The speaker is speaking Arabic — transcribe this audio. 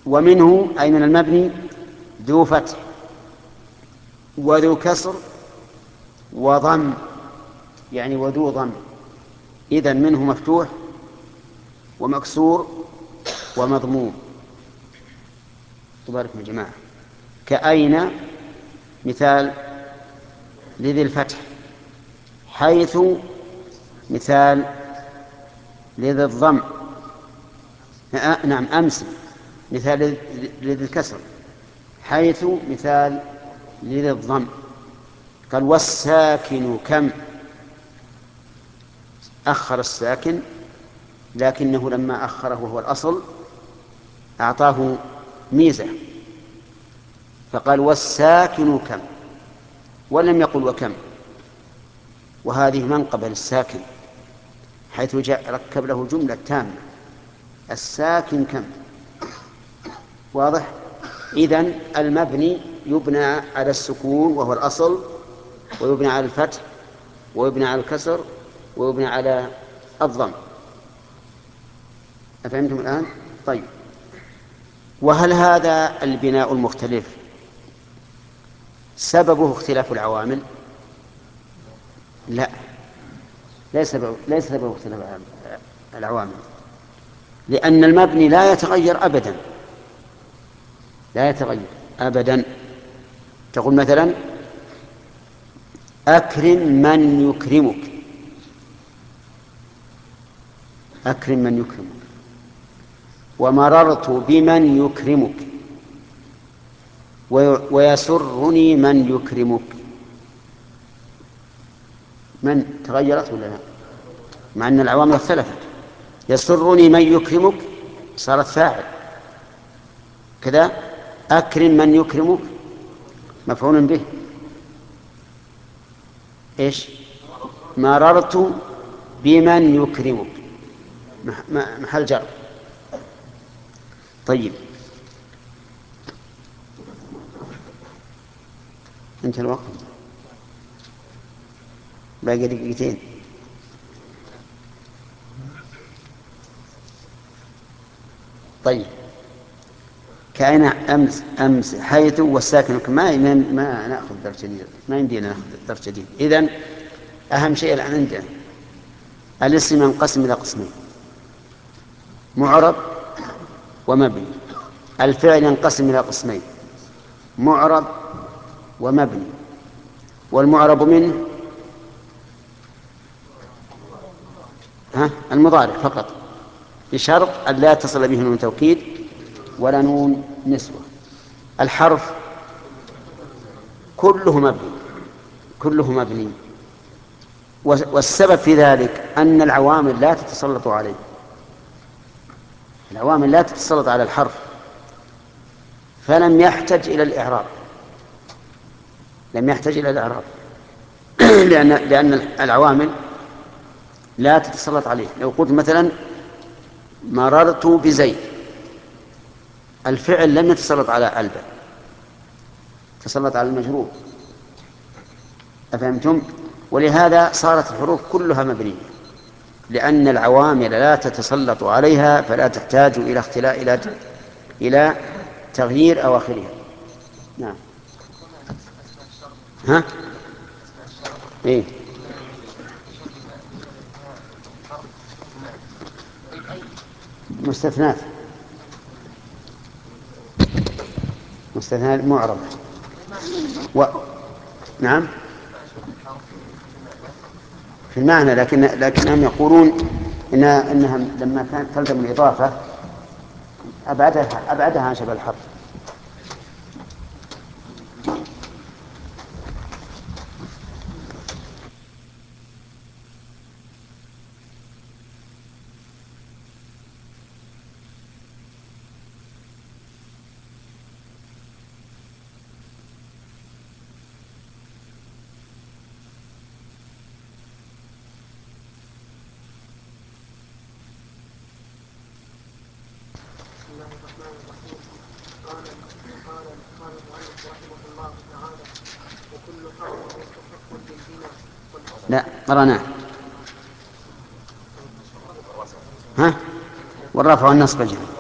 ومنه أي من المبني ذو فتح وذو كسر وضم، يعني وذو ضم. إذن منه مفتوح ومكسور ومضموم. تبارك يا جماعة. كأين مثال لذي الفتح، حيث مثال لذي الضم، نعم أمس مثال لذي الكسر، حيث مثال لذي الضم. قال والساكن كم، أخر الساكن لكنه لما أخره وهو الأصل أعطاه ميزة فقال والساكن كم، ولم يقل وكم، وهذه منقبة للساكن حيث جاء ركب له جملة تامة. الساكن كم، واضح؟ إذن المبني يبنى على السكون وهو الأصل، ويبنى على الفتح، ويبنى على الكسر، ويبنى على الضم. أفهمتم الآن؟ طيب، وهل هذا البناء المختلف سببه اختلاف العوامل؟ لا، ليس سببه اختلاف العوامل، لأن المبني لا يتغير أبدا، لا يتغير أبدا. تقول مثلا أكرم من يكرمك، أكرم من يكرمك، ومررت بمن يكرمك، ويسرني من يكرمك. من تغيرت ولا لا؟ مع أن العوامل اختلفت. يسرني من يكرمك صارت فاعل كذا، أكرم من يكرمك مفعول به. إيش؟ مررت بمن يكرمك محل جر. طيب، انت الوقت باقي دقيقتين. طيب، كأين أمس حيث والساكن ما نأخذ درس جديد، ما يمدينا نأخذ درس جديد. إذن أهم شيء الآن عندنا الاسم ينقسم إلى قسمين: معرب ومبني. الفعل ينقسم إلى قسمين: معرب ومبني. والمعرب منه المضارع فقط، بشرط أن لا يتصل به نون توكيد ولا نون نسوة. الحرف كله مبني، كله مبني. والسبب في ذلك أن العوامل لا تتسلط عليه، العوامل لا تتسلط على الحرف، فلم يحتج إلى الإعراب، لم يحتج إلى الإعراب لأن العوامل لا تتسلط عليه. لو قلت مثلا مررت بزيد، الفعل لم يتسلط على الباء، تسلط على المجرور. أفهمتم؟ ولهذا صارت الحروف كلها مبنية، لأن العوامل لا تتسلط عليها، فلا تحتاج إلى تغيير أواخرها. نعم. ها؟ إيه؟ مستثنات، مستثنات معرب و... نعم في المعنى، لكنهم يقولون إنها لما كانت تلزم الإضافة أبعدها عن شبه الحرف. قال المؤلف رحمه الله تعالى: وكل حرف مستحق للبناء. لا قرأناه. ها؟ والرفع والنصب جميعا.